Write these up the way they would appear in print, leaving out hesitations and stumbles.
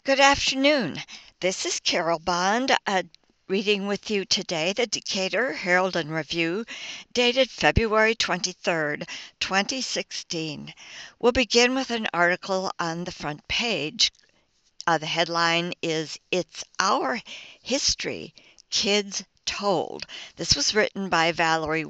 Good afternoon. This is Carol Bond reading with you today the Decatur Herald and Review, dated February 23rd, 2016. We'll begin with an article on the front page. The headline is It's Our History, Kids Told. This was written by Valerie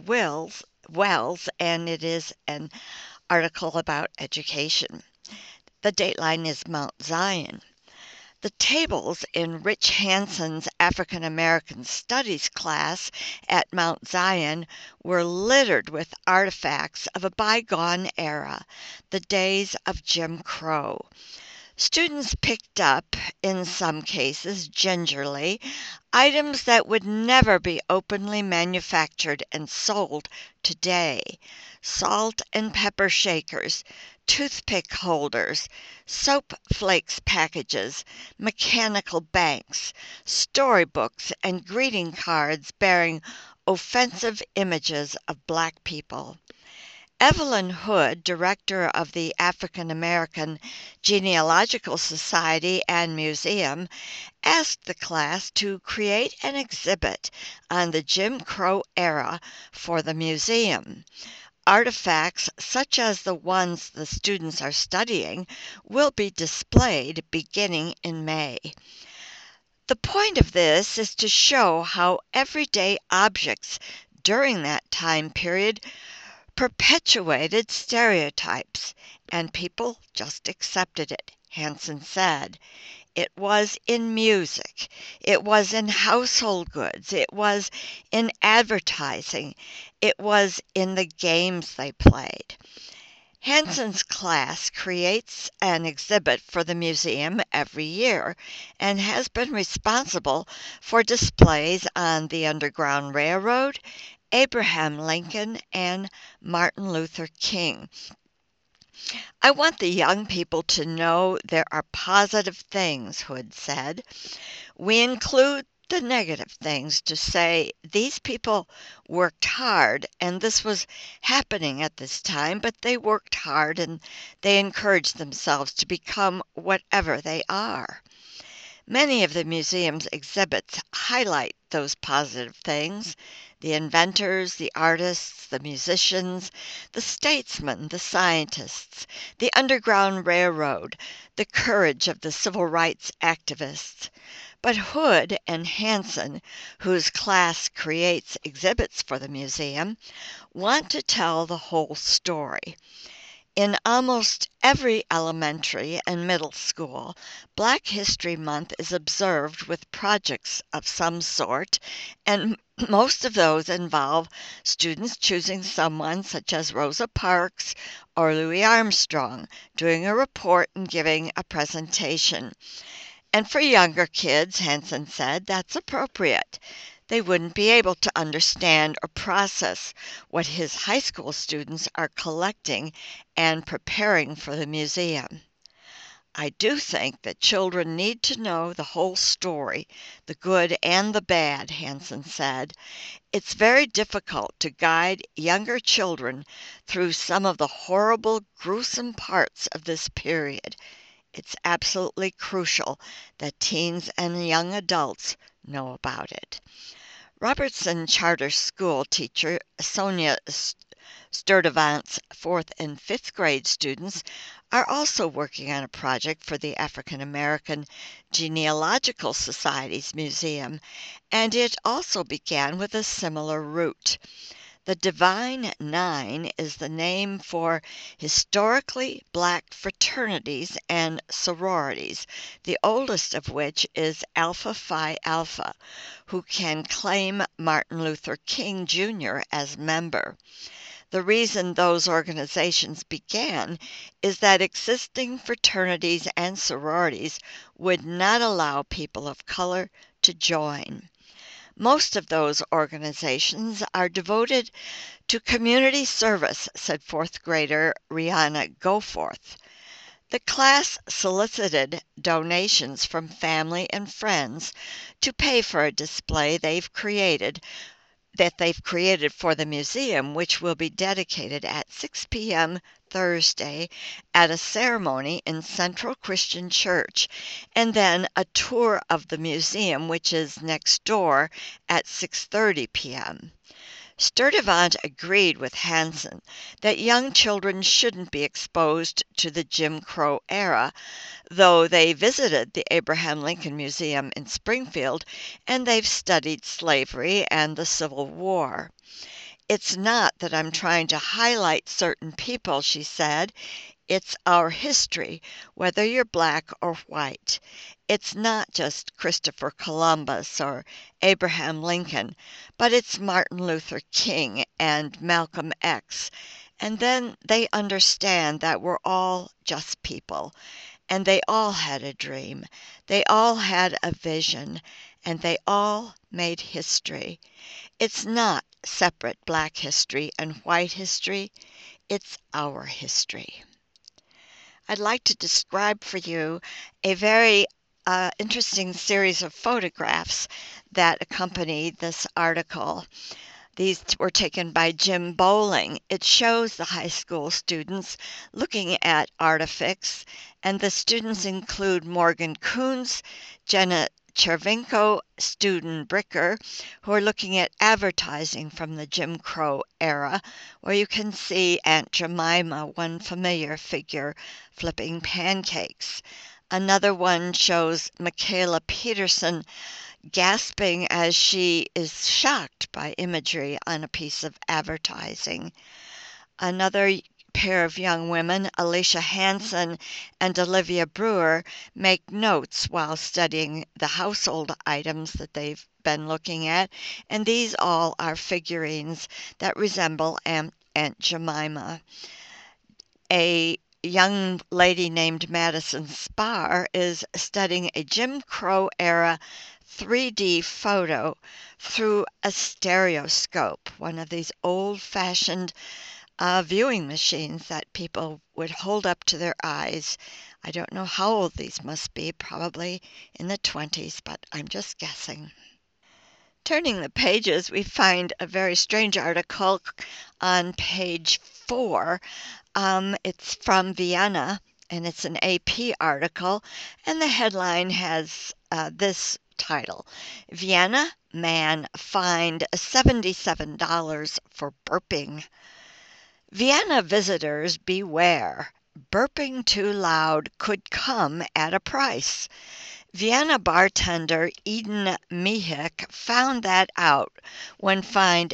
Wells, and it is an article about education. The dateline is Mount Zion. The tables in Rich Hanson's African American Studies class at Mount Zion were littered with artifacts of a bygone era, the days of Jim Crow. Students picked up, in some cases gingerly, items that would never be openly manufactured and sold today. Salt and pepper shakers, toothpick holders, soap flakes packages, mechanical banks, storybooks, and greeting cards bearing offensive images of Black people. Evelyn Hood, director of the African American Genealogical Society and Museum, asked the class to create an exhibit on the Jim Crow era for the museum. Artifacts such as the ones the students are studying will be displayed beginning in May. The point of this is to show how everyday objects during that time period perpetuated stereotypes, and people just accepted it, Hanson said. It was in music, it was in household goods, it was in advertising, it was in the games they played. Hanson's class creates an exhibit for the museum every year and has been responsible for displays on the Underground Railroad, Abraham Lincoln, and Martin Luther King. I want the young people to know there are positive things, Hood said. We include the negative things to say these people worked hard and this was happening at this time, but they worked hard and they encouraged themselves to become whatever they are. Many of the museum's exhibits highlight those positive things: the inventors, the artists, the musicians, the statesmen, the scientists, the Underground Railroad, the courage of the civil rights activists. But Hood and Hanson, whose class creates exhibits for the museum, want to tell the whole story. In almost every elementary and middle school, Black History Month is observed with projects of some sort, and most of those involve students choosing someone such as Rosa Parks or Louis Armstrong, doing a report and giving a presentation. And for younger kids, Hanson said, that's appropriate. They wouldn't be able to understand or process what his high school students are collecting and preparing for the museum. I do think that children need to know the whole story, the good and the bad, Hanson said. It's very difficult to guide younger children through some of the horrible, gruesome parts of this period. It's absolutely crucial that teens and young adults know about it. Robertson Charter School teacher Sonia Sturdivant's 4th and 5th grade students are also working on a project for the African American Genealogical Society's museum, and it also began with a similar route. The Divine Nine is the name for historically Black fraternities and sororities, the oldest of which is Alpha Phi Alpha, who can claim Martin Luther King Jr. as member. The reason those organizations began is that existing fraternities and sororities would not allow people of color to join. Most of those organizations are devoted to community service, said 4th grader Rihanna Goforth. The class solicited donations from family and friends to pay for a display they've created for the museum, which will be dedicated at 6 p.m. Thursday at a ceremony in Central Christian Church, and then a tour of the museum, which is next door, at 6:30 p.m. Sturtevant agreed with Hansen that young children shouldn't be exposed to the Jim Crow era, though they visited the Abraham Lincoln Museum in Springfield and they've studied slavery and the Civil War. "It's not that I'm trying to highlight certain people," she said. "It's our history, whether you're black or white. It's not just Christopher Columbus or Abraham Lincoln, but it's Martin Luther King and Malcolm X. And then they understand that we're all just people, and they all had a dream. They all had a vision, and they all made history. It's not separate black history and white history. It's our history." I'd like to describe for you a very interesting series of photographs that accompany this article. These were taken by Jim Bowling. It shows the high school students looking at artifacts, and the students include Morgan Coons, Jenna Chervenko, Studin Bricker, who are looking at advertising from the Jim Crow era, where you can see Aunt Jemima, one familiar figure, flipping pancakes. Another one shows Michaela Peterson gasping as she is shocked by imagery on a piece of advertising. Another pair of young women, Alicia Hansen and Olivia Brewer, make notes while studying the household items that they've been looking at, and these all are figurines that resemble Aunt Jemima. A young lady named Madison Spar is studying a Jim Crow era 3D photo through a stereoscope, one of these old-fashioned viewing machines that people would hold up to their eyes. I don't know how old these must be, probably in the 20s, but I'm just guessing. Turning the pages, we find a very strange article on page 4. It's from Vienna, and it's an AP article, and the headline has this title: "Vienna Man Fined $77 for Burping." Vienna visitors beware. Burping too loud could come at a price. Vienna bartender Eden Mihik found that out when fined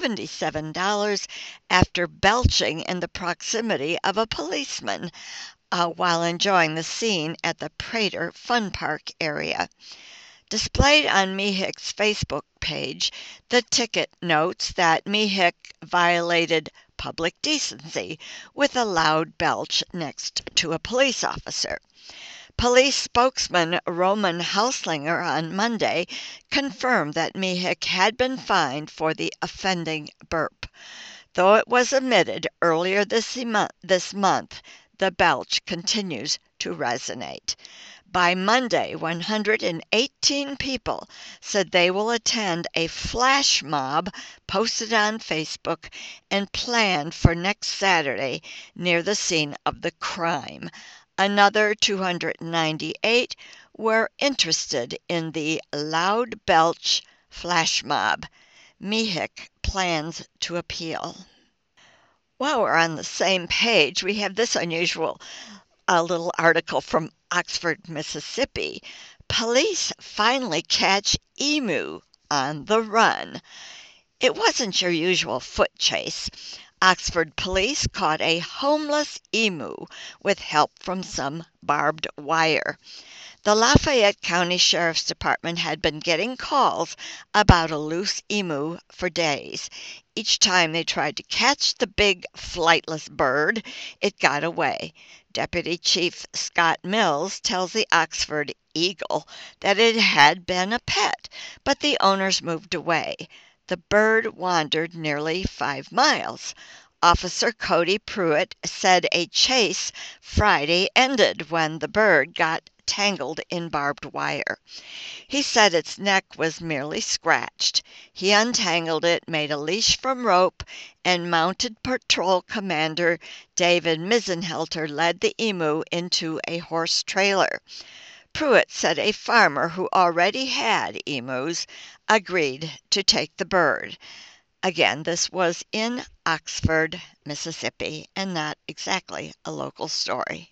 $77 after belching in the proximity of a policeman while enjoying the scene at the Prater Fun Park area. Displayed on Mihik's Facebook page, the ticket notes that Mihik violated public decency with a loud belch next to a police officer. Police spokesman Roman Hauslinger on Monday confirmed that Mihik had been fined for the offending burp. Though it was omitted earlier this month, the belch continues to resonate. By Monday, 118 people said they will attend a flash mob posted on Facebook and planned for next Saturday near the scene of the crime. Another 298 were interested in the loud belch flash mob. Mihik plans to appeal. While we're on the same page, we have this unusual little article from Oxford, Mississippi. Police finally catch emu on the run. It wasn't your usual foot chase. Oxford police caught a homeless emu with help from some barbed wire. The Lafayette County Sheriff's Department had been getting calls about a loose emu for days. Each time they tried to catch the big flightless bird, it got away. Deputy Chief Scott Mills tells the Oxford Eagle that it had been a pet, but the owners moved away. The bird wandered nearly 5 miles. Officer Cody Pruitt said a chase Friday ended when the bird got tangled in barbed wire. He said its neck was merely scratched. He untangled it, made a leash from rope, and Mounted Patrol Commander David Misenhelter led the emu into a horse trailer. Pruitt said a farmer who already had emus agreed to take the bird. Again, this was in Oxford, Mississippi, and not exactly a local story.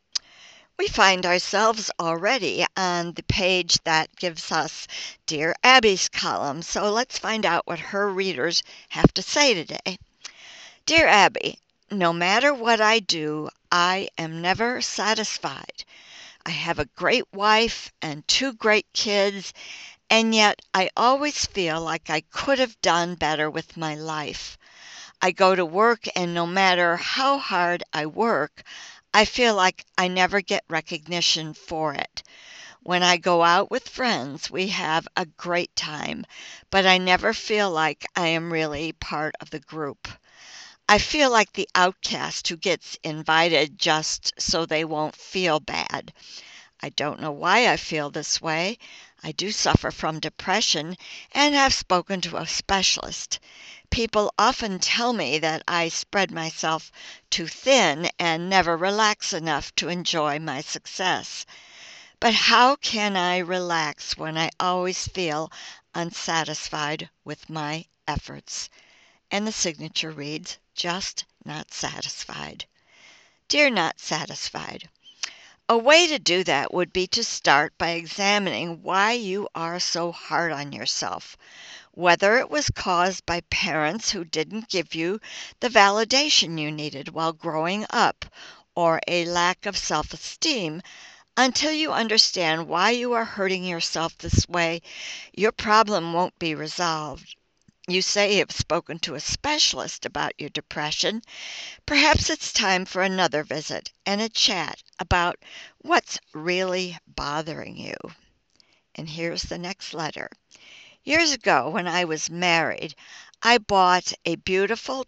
We find ourselves already on the page that gives us Dear Abby's column, so let's find out what her readers have to say today. Dear Abby, no matter what I do, I am never satisfied. I have a great wife and 2 great kids, and yet I always feel like I could have done better with my life. I go to work, and no matter how hard I work, I feel like I never get recognition for it. When I go out with friends, we have a great time, but I never feel like I am really part of the group. I feel like the outcast who gets invited just so they won't feel bad. I don't know why I feel this way. I do suffer from depression and have spoken to a specialist. People often tell me that I spread myself too thin and never relax enough to enjoy my success. But how can I relax when I always feel unsatisfied with my efforts? And the signature reads, just not satisfied. Dear Not Satisfied. A way to do that would be to start by examining why you are so hard on yourself, whether it was caused by parents who didn't give you the validation you needed while growing up, or a lack of self-esteem. Until you understand why you are hurting yourself this way, your problem won't be resolved. You say you have spoken to a specialist about your depression. Perhaps it's time for another visit and a chat about what's really bothering you. And here's the next letter. Years ago, when I was married, I bought a beautiful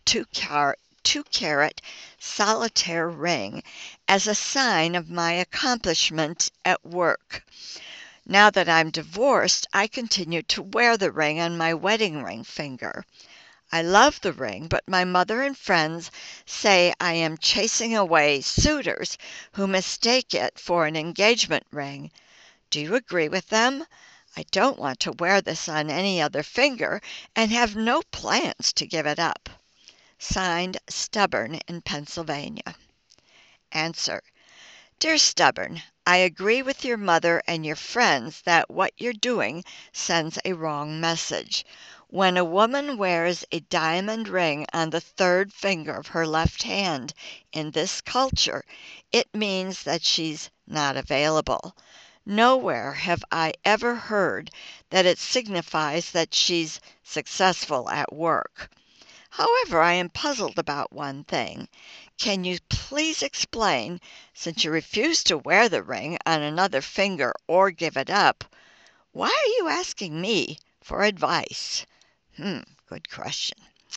2-carat solitaire ring as a sign of my accomplishment at work. Now that I'm divorced, I continue to wear the ring on my wedding ring finger. I love the ring, but my mother and friends say I am chasing away suitors who mistake it for an engagement ring. Do you agree with them? I don't want to wear this on any other finger and have no plans to give it up. Signed, Stubborn in Pennsylvania. Answer. Dear Stubborn, I agree with your mother and your friends that what you're doing sends a wrong message. When a woman wears a diamond ring on the 3rd finger of her left hand in this culture, it means that she's not available. Nowhere have I ever heard that it signifies that she's successful at work. However, I am puzzled about one thing. Can you please explain, since you refuse to wear the ring on another finger or give it up, why are you asking me for advice? Good question.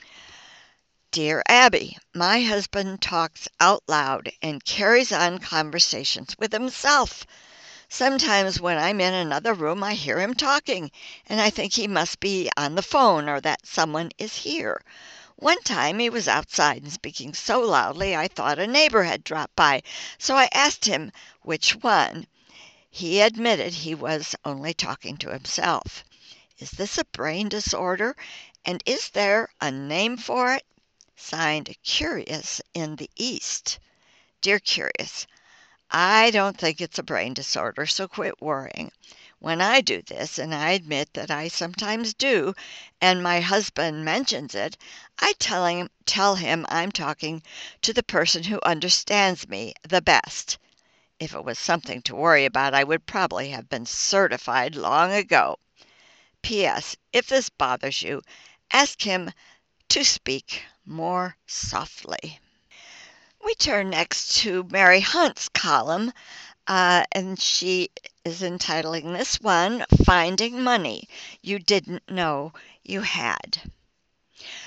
Dear Abby, my husband talks out loud and carries on conversations with himself. Sometimes when I'm in another room, I hear him talking, and I think he must be on the phone or that someone is here. One time he was outside and speaking so loudly I thought a neighbor had dropped by, so I asked him which one. He admitted he was only talking to himself. Is this a brain disorder, and is there a name for it? Signed, Curious in the East. Dear Curious, I don't think it's a brain disorder, so quit worrying. When I do this, and I admit that I sometimes do, and my husband mentions it, I tell him I'm talking to the person who understands me the best. If it was something to worry about, I would probably have been certified long ago. P.S. If this bothers you, ask him to speak more softly. We turn next to Mary Hunt's column, and she is entitling this one, Finding Money You Didn't Know You Had.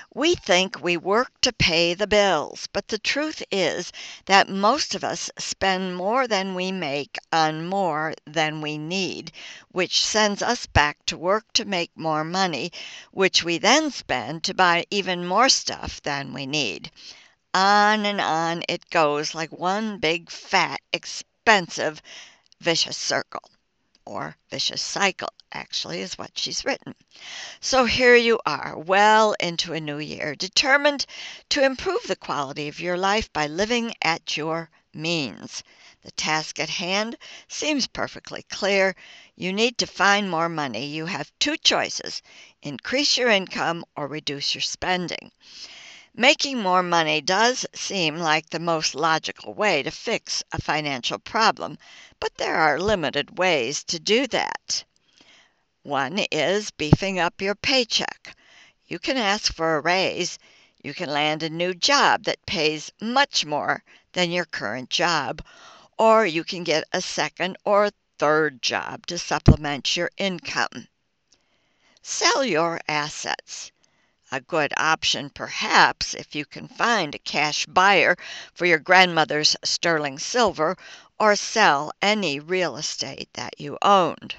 We think we work to pay the bills, but the truth is that most of us spend more than we make on more than we need, which sends us back to work to make more money, which we then spend to buy even more stuff than we need. On and on it goes like one big, fat, expensive, vicious circle. Or vicious cycle, actually, is what she's written. So here you are, well into a new year, determined to improve the quality of your life by living at your means. The task at hand seems perfectly clear. You need to find more money. You have two choices: increase your income or reduce your spending. Making more money does seem like the most logical way to fix a financial problem, but there are limited ways to do that. One is beefing up your paycheck. You can ask for a raise. You can land a new job that pays much more than your current job, or you can get a second or third job to supplement your income. Sell your assets. A good option, perhaps, if you can find a cash buyer for your grandmother's sterling silver, or sell any real estate that you owned.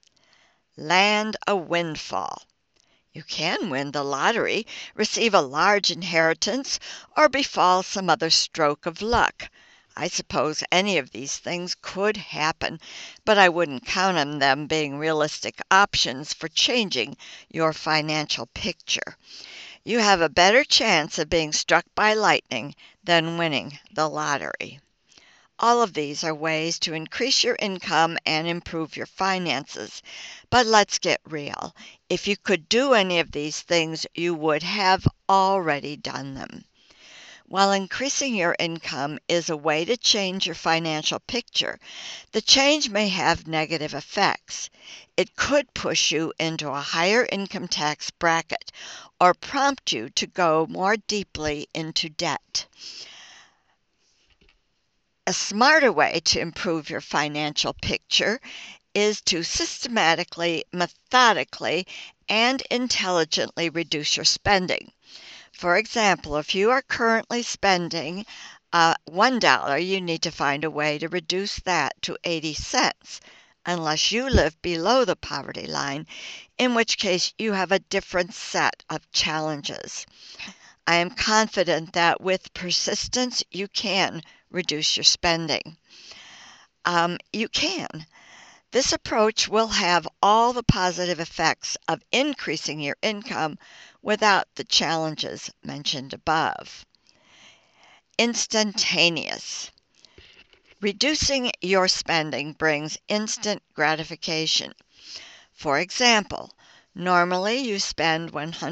Land a windfall. You can win the lottery, receive a large inheritance, or befall some other stroke of luck. I suppose any of these things could happen, but I wouldn't count on them being realistic options for changing your financial picture. You have a better chance of being struck by lightning than winning the lottery. All of these are ways to increase your income and improve your finances. But let's get real. If you could do any of these things, you would have already done them. While increasing your income is a way to change your financial picture, the change may have negative effects. It could push you into a higher income tax bracket or prompt you to go more deeply into debt. A smarter way to improve your financial picture is to systematically, methodically, and intelligently reduce your spending. For example, if you are currently spending $1, you need to find a way to reduce that to 80 cents, unless you live below the poverty line, in which case you have a different set of challenges. I am confident that with persistence you can reduce your spending. You can. This approach will have all the positive effects of increasing your income without the challenges mentioned above. Instantaneous. Reducing your spending brings instant gratification. For example, normally you spend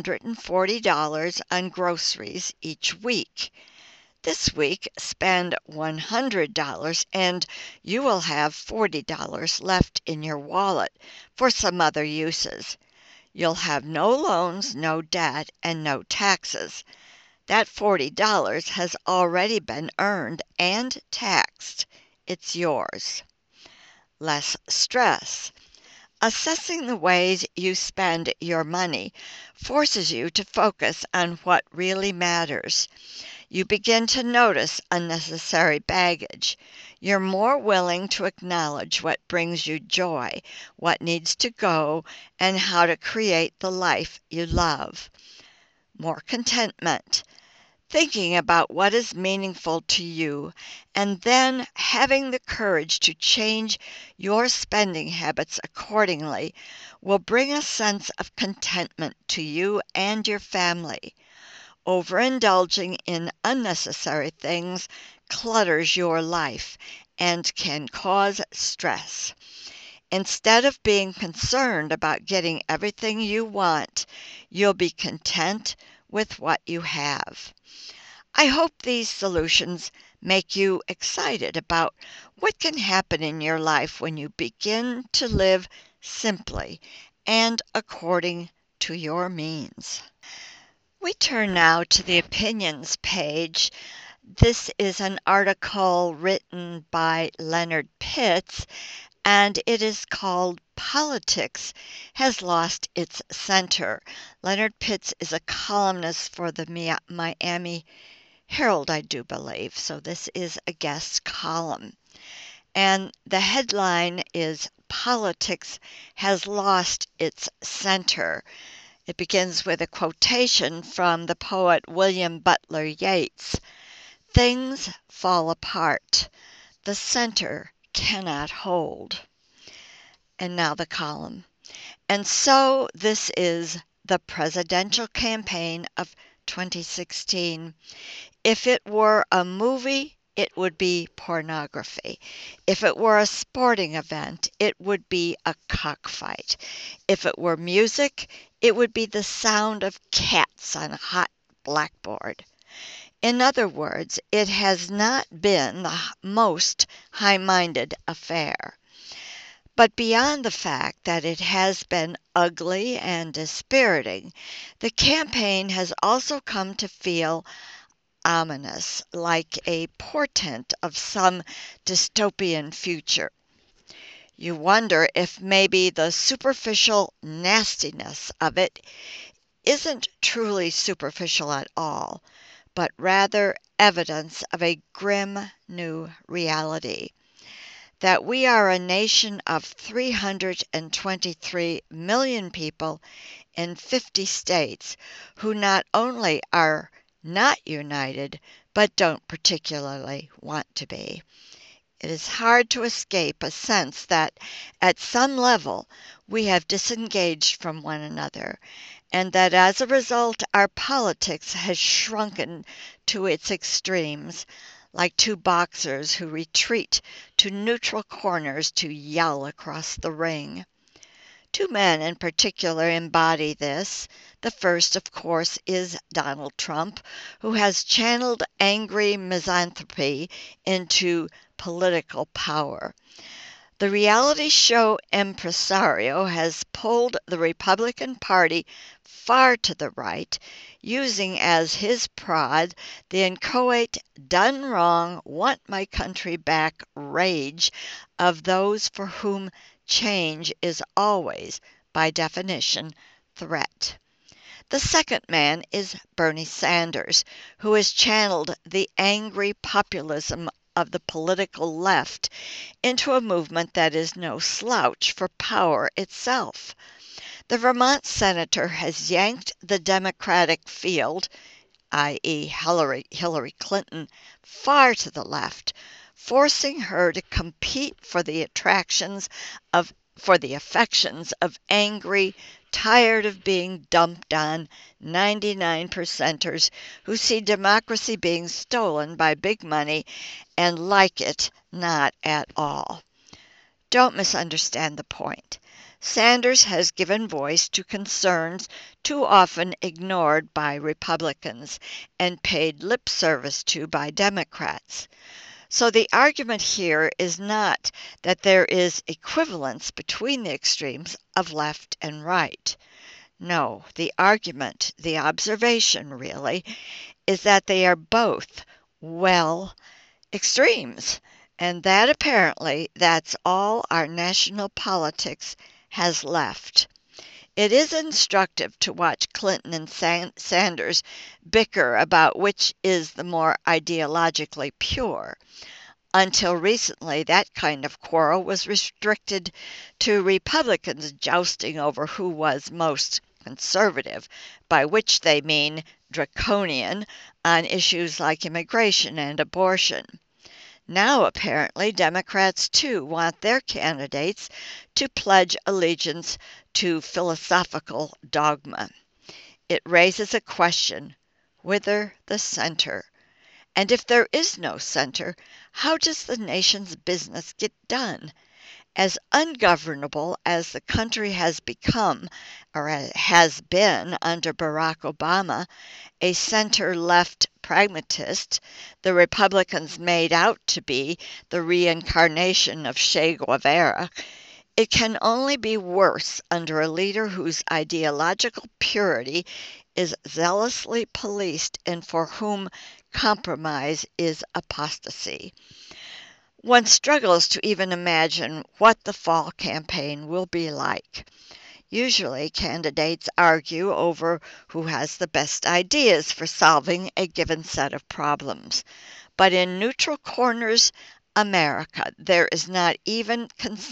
$140 on groceries each week. This week, spend $100 and you will have $40 left in your wallet for some other uses. You'll have no loans, no debt, and no taxes. That $40 has already been earned and taxed. It's yours. Less stress. Assessing the ways you spend your money forces you to focus on what really matters. You begin to notice unnecessary baggage. You're more willing to acknowledge what brings you joy, what needs to go, and how to create the life you love. More contentment. Thinking about what is meaningful to you, and then having the courage to change your spending habits accordingly will bring a sense of contentment to you and your family. Overindulging in unnecessary things clutters your life and can cause stress. Instead of being concerned about getting everything you want, you'll be content with what you have. I hope these solutions make you excited about what can happen in your life when you begin to live simply and according to your means. We turn now to the opinions page. This is an article written by Leonard Pitts, and it is called politics has lost its center. Leonard Pitts is a columnist for the Miami Herald, I do believe, so this is a guest column. And the headline is Politics Has Lost Its Center. It begins with a quotation from the poet William Butler Yeats. Things fall apart. The center cannot hold. And now the column. And so this is the presidential campaign of 2016. If it were a movie, it would be pornography. If it were a sporting event, it would be a cockfight. If it were music, it would be the sound of cats on a hot blackboard. In other words, it has not been the most high-minded affair. But beyond the fact that it has been ugly and dispiriting, the campaign has also come to feel ominous, like a portent of some dystopian future. You wonder if maybe the superficial nastiness of it isn't truly superficial at all, but rather evidence of a grim new reality. That we are a nation of 323 million people in 50 states who not only are not united, but don't particularly want to be. It is hard to escape a sense that at some level we have disengaged from one another, and that as a result our politics has shrunken to its extremes, like two boxers who retreat to neutral corners to yell across the ring. Two men in particular embody this. The first, of course, is Donald Trump, who has channeled angry misanthropy into political power. The reality show impresario has pulled the Republican Party far to the right, using as his prod the inchoate, done wrong, want my country back rage of those for whom change is always, by definition, threat. The second man is Bernie Sanders, who has channeled the angry populism of the political left into a movement that is no slouch for power itself. The Vermont senator has yanked the Democratic field, i.e. Hillary Clinton, far to the left, forcing her to compete for the affections of angry, tired of being dumped on 99%ers who see democracy being stolen by big money and like it not at all. Don't misunderstand the point. Sanders has given voice to concerns too often ignored by Republicans and paid lip service to by Democrats. So the argument here is not that there is equivalence between the extremes of left and right. No, the argument, the observation really, is that they are both, well, extremes, and that apparently that's all our national politics has left. It is instructive to watch Clinton and Sanders bicker about which is the more ideologically pure. Until recently, that kind of quarrel was restricted to Republicans jousting over who was most conservative, by which they mean draconian, on issues like immigration and abortion. Now, apparently, Democrats too want their candidates to pledge allegiance to philosophical dogma. It raises a question: whither the center? And if there is no center, how does the nation's business get done? As ungovernable as the country has become, or has been under Barack Obama, a center-left pragmatist, the Republicans made out to be the reincarnation of Che Guevara, it can only be worse under a leader whose ideological purity is zealously policed and for whom compromise is apostasy. One struggles to even imagine what the fall campaign will be like. Usually, candidates argue over who has the best ideas for solving a given set of problems. But in Neutral Corners America, there is not even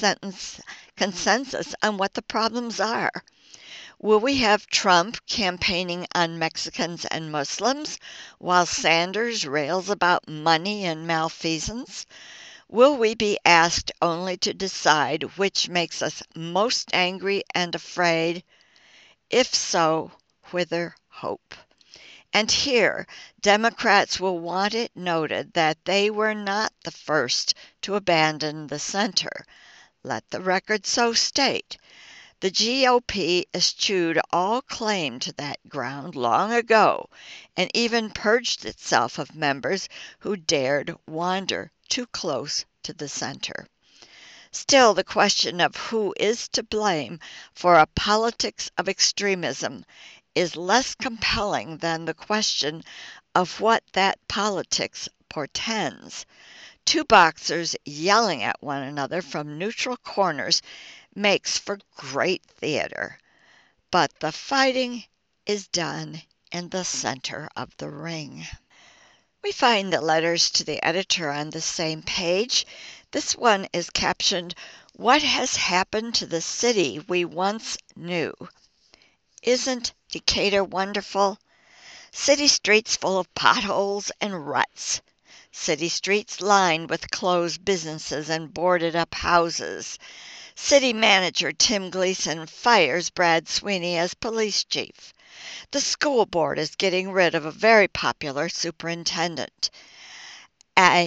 consensus on what the problems are. Will we have Trump campaigning on Mexicans and Muslims while Sanders rails about money and malfeasance? Will we be asked only to decide which makes us most angry and afraid? If so, whither hope? And here, Democrats will want it noted that they were not the first to abandon the center. Let the record so state. The GOP eschewed all claim to that ground long ago and even purged itself of members who dared wander too close to the center. Still, the question of who is to blame for a politics of extremism is less compelling than the question of what that politics portends. Two boxers yelling at one another from neutral corners makes for great theater, but the fighting is done in the center of the ring. We find the letters to the editor on the same page. This one is captioned, "What has happened to the city we once knew?" Isn't Decatur wonderful? City streets full of potholes and ruts. City streets lined with closed businesses and boarded up houses. City manager Tim Gleason fires Brad Sweeney as police chief. The school board is getting rid of a very popular superintendent. A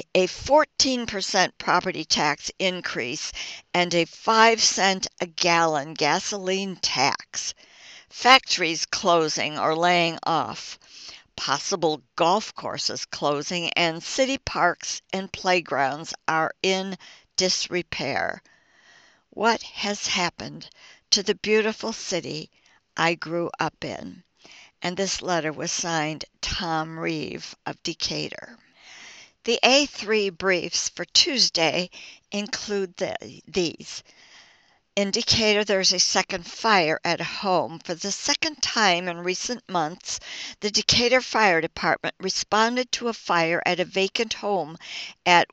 14% property tax increase and a 5-cent a gallon gasoline tax. Factories closing or laying off. Possible golf courses closing, and city parks and playgrounds are in disrepair. What has happened to the beautiful city I grew up in? And this letter was signed Tom Reeve of Decatur. The A3 briefs for Tuesday include these. In Decatur, there's a second fire at a home. For the second time in recent months, the Decatur Fire Department responded to a fire at a vacant home at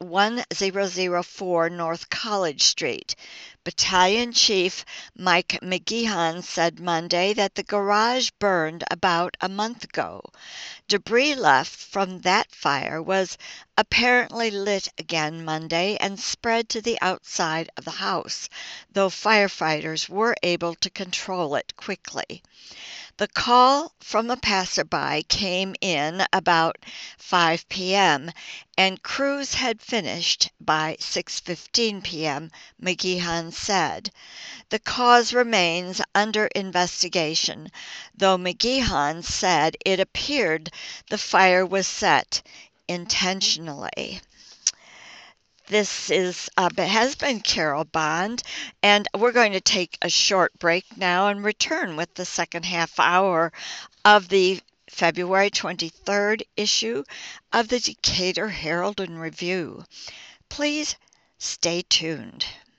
1004 North College Street. Battalion Chief Mike McGeehan said Monday that the garage burned about a month ago. Debris left from that fire was apparently lit again Monday and spread to the outside of the house, though firefighters were able to control it quickly. The call from a passerby came in about 5 p.m., and crews had finished by 6:15 p.m., McGeehan said. The cause remains under investigation, though McGeehan said it appeared the fire was set intentionally. This has been Carol Bond, and we're going to take a short break now and return with the second half hour of the February 23rd issue of the Decatur Herald and Review. Please stay tuned.